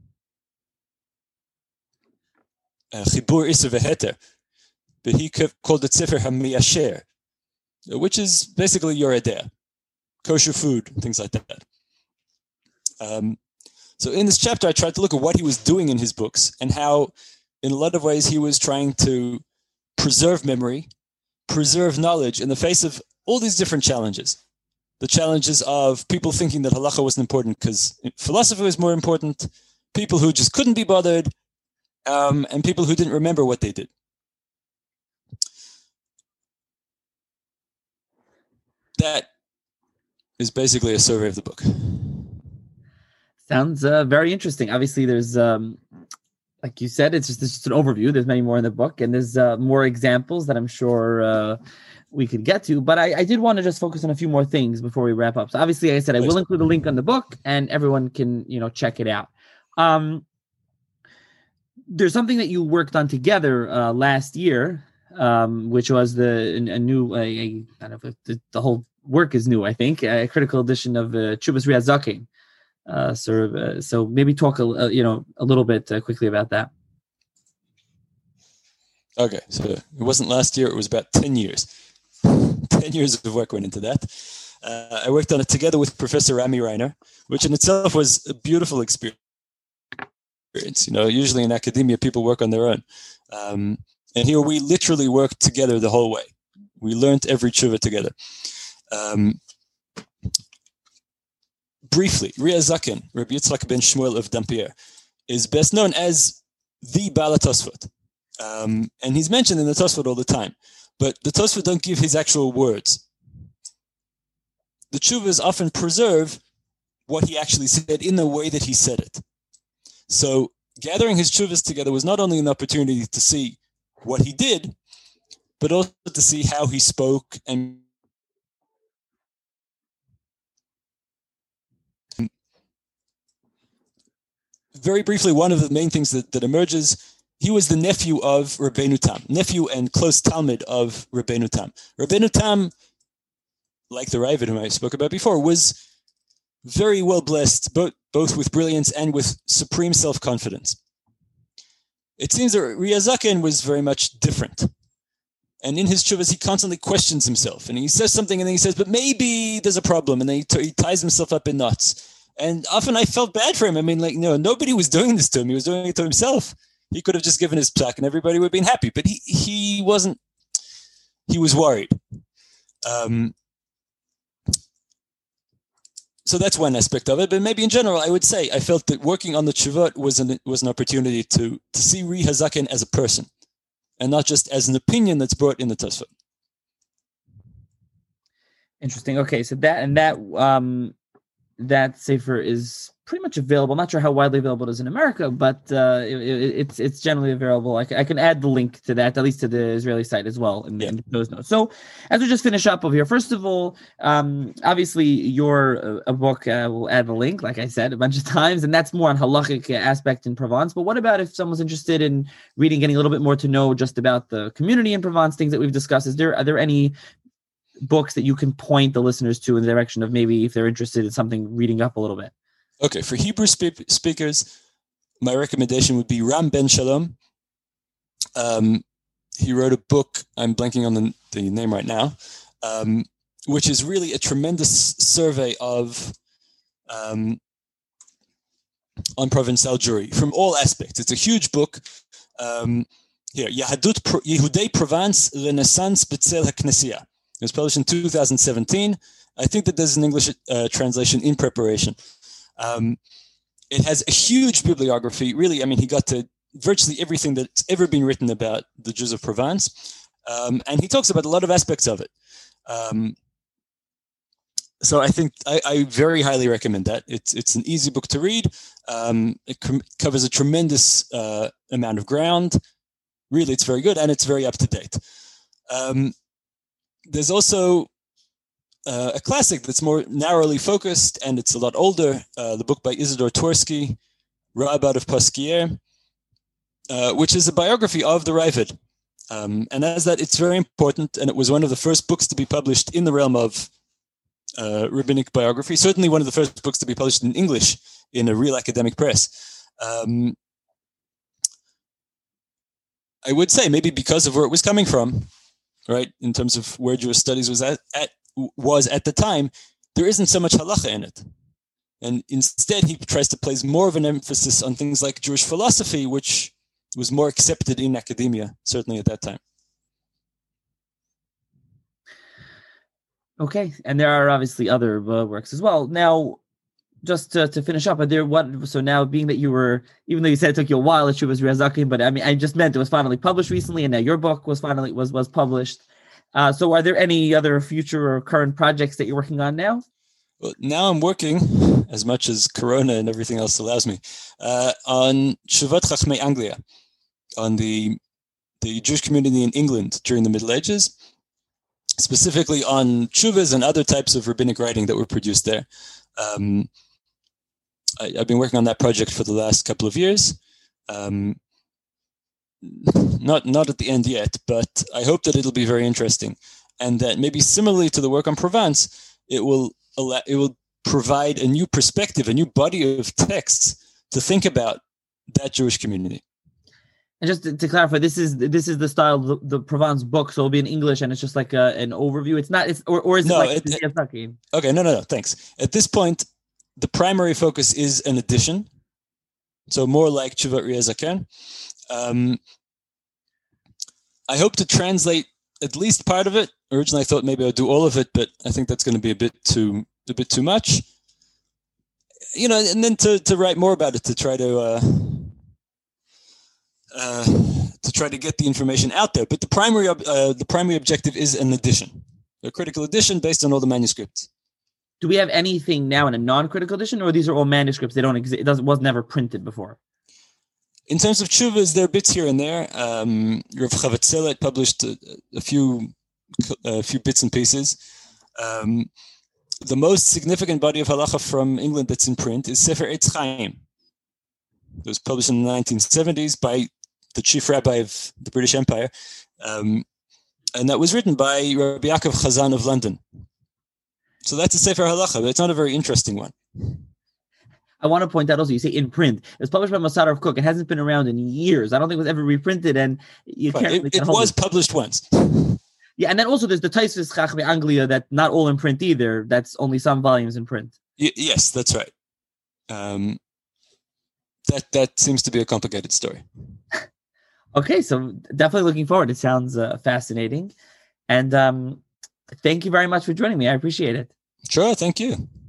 Speaker 2: Chibur Isser V'Heter, but he called it Sefer HaMiyasher, which is basically Yoredea, kosher food, things like that. Um, so in this chapter, I tried to look at what he was doing in his books and how, in a lot of ways, he was trying to preserve memory, preserve knowledge in the face of all these different challenges. The challenges of people thinking that halacha wasn't important because philosophy was more important, people who just couldn't be bothered, um, and people who didn't remember what they did. That is basically a survey of the book.
Speaker 1: Sounds uh, very interesting. Obviously, there's, um, like you said, it's just, it's just an overview. There's many more in the book, and there's uh, more examples that I'm sure uh, we could get to. But I, I did want to just focus on a few more things before we wrap up. So obviously, like I said, I will include a link on the book, and everyone can, you know, check it out. Um, there's something that you worked on together uh, last year, um, which was the a new, a, a kind of a, the, the whole work is new, I think, a critical edition of uh, Chuvas Ri HaZaken. Uh, sort of, uh, so maybe talk a uh, you know a little bit uh, quickly about that.
Speaker 2: Okay, so it wasn't last year; it was about ten years. ten years of work went into that. Uh, I worked on it together with Professor Rami Reiner, which in itself was a beautiful experience. You know, usually in academia, people work on their own, um, and here we literally worked together the whole way. We learned every tshuva together. Um, Briefly, Ri HaZaken, Rabbi Yitzchak ben Shmuel of Dampier, is best known as the Baal HaTosfot. Um, and he's mentioned in the Tosfot all the time. But the Tosfot don't give his actual words. The Tshuvas often preserve what he actually said in the way that he said it. So gathering his Tshuvas together was not only an opportunity to see what he did, but also to see how he spoke and very briefly, one of the main things that, that emerges, he was the nephew of Rabbeinu Tam, nephew and close Talmud of Rabbeinu Tam. Rabbeinu Tam, like the Ravid whom I spoke about before, was very well blessed, both, both with brilliance and with supreme self-confidence. It seems that Ri HaZaken was very much different. And in his tshuvas, he constantly questions himself. And he says something, and then he says, but maybe there's a problem. And then he, t- he ties himself up in knots. And often I felt bad for him. I mean, like, no, nobody was doing this to him. He was doing it to himself. He could have just given his psak and everybody would have been happy. But he, he wasn't, he was worried. Um, so that's one aspect of it. But maybe in general, I would say I felt that working on the Tshuvot was an, was an opportunity to, to see Ri HaZaken as a person and not just as an opinion that's brought in the Tosfot.
Speaker 1: Interesting. Okay, so that, and that, um, that sefer is pretty much available. I'm not sure how widely available it is in America, but uh, it, it, it's it's generally available. I can, I can add the link to that, at least to the Israeli site as well, in,
Speaker 2: Yeah.
Speaker 1: in those notes. So as we just finish up over here, first of all, um, obviously your uh, a book uh, will add the link, like I said a bunch of times, and that's more on halachic aspect in Provence. But what about if someone's interested in reading, getting a little bit more to know just about the community in Provence, things that we've discussed? Is there are there any books that you can point the listeners to in the direction of maybe if they're interested in something, reading up a little bit?
Speaker 2: Okay, for Hebrew spe- speakers, my recommendation would be Ram Ben Shalom. Um, he wrote a book, I'm blanking on the, the name right now, um, which is really a tremendous survey of um, on Provençal Jewry from all aspects. It's a huge book. Um, here, Yahadut Pro- Yehudei Provence, Renaissance B'Tzel HaKnesiya. It was published in two thousand seventeen. I think that there's an English uh, translation in preparation. Um, it has a huge bibliography. Really, I mean, he got to virtually everything that's ever been written about the Jews of Provence. Um, and he talks about a lot of aspects of it. Um, so I think I, I very highly recommend that. It's it's an easy book to read. Um, it com- covers a tremendous uh, amount of ground. Really, it's very good, and it's very up to date. Um, there's also Uh, a classic that's more narrowly focused, and it's a lot older, uh, the book by Isidore Twersky, Rabbah of Pasquier, uh, which is a biography of the Raavad. Um, and as that, it's very important, and it was one of the first books to be published in the realm of uh, rabbinic biography, certainly one of the first books to be published in English in a real academic press. Um, I would say maybe because of where it was coming from, right, in terms of where Jewish studies was at, at was at the time, there isn't so much halacha in it. And instead, he tries to place more of an emphasis on things like Jewish philosophy, which was more accepted in academia, certainly at that time.
Speaker 1: Okay, and there are obviously other uh, works as well. Now, just to, to finish up, are there what? So now, being that you were, even though you said it took you a while, that you was Rezakim, but I mean, I just meant it was finally published recently, and now your book was finally was was published. Uh, so are there any other future or current projects that you're working on now?
Speaker 2: Well, now I'm working, as much as Corona and everything else allows me, uh, on Shuvat Chachmei Anglia, on the, the Jewish community in England during the Middle Ages, specifically on Shuvas and other types of rabbinic writing that were produced there. Um, I, I've been working on that project for the last couple of years. Um, Not not at the end yet, but I hope that it'll be very interesting, and that maybe similarly to the work on Provence, it will allow, it will provide a new perspective, a new body of texts to think about that Jewish community.
Speaker 1: And just to, to clarify, this is this is the style of the, the Provence book, so it'll be in English, and it's just like a, an overview. It's not, it's or, or is it
Speaker 2: No,
Speaker 1: like
Speaker 2: it,
Speaker 1: it,
Speaker 2: it, okay, no, no, no, thanks. At this point, the primary focus is an edition, so more like Tshuvat Rezaken. Um, I hope to translate at least part of it. Originally, I thought maybe I'd do all of it, but I think that's going to be a bit too a bit too much. You know, and then to, to write more about it, to try to uh, uh, to try to get the information out there. But the primary uh, the primary objective is an edition, a critical edition based on all the manuscripts.
Speaker 1: Do we have anything now in a non-critical edition, or these are all manuscripts? They don't exist. It doesn't was never printed before.
Speaker 2: In terms of tshuvas, there are bits here and there. Um, Rav Chavatzelet published a, a few a few bits and pieces. Um, the most significant body of halacha from England that's in print is Sefer Eitz Chaim. It was published in the nineteen seventies by the chief rabbi of the British Empire, um, and that was written by Rabbi Yaakov Chazan of London. So that's a Sefer Halacha, but it's not a very interesting one.
Speaker 1: I want to point out also, you say in print. It was published by Mossad Rav Kook. It hasn't been around in years. I don't think it was ever reprinted, and you
Speaker 2: right.
Speaker 1: can't.
Speaker 2: It,
Speaker 1: really
Speaker 2: it was it. published once.
Speaker 1: Yeah, and then also there's the Taisvis Chachmei Anglia that not all in print either. That's only some volumes in print.
Speaker 2: Y- yes, that's right. Um, that that seems to be a complicated story.
Speaker 1: Okay, so definitely looking forward. It sounds uh, fascinating, and um, thank you very much for joining me. I appreciate it.
Speaker 2: Sure, thank you.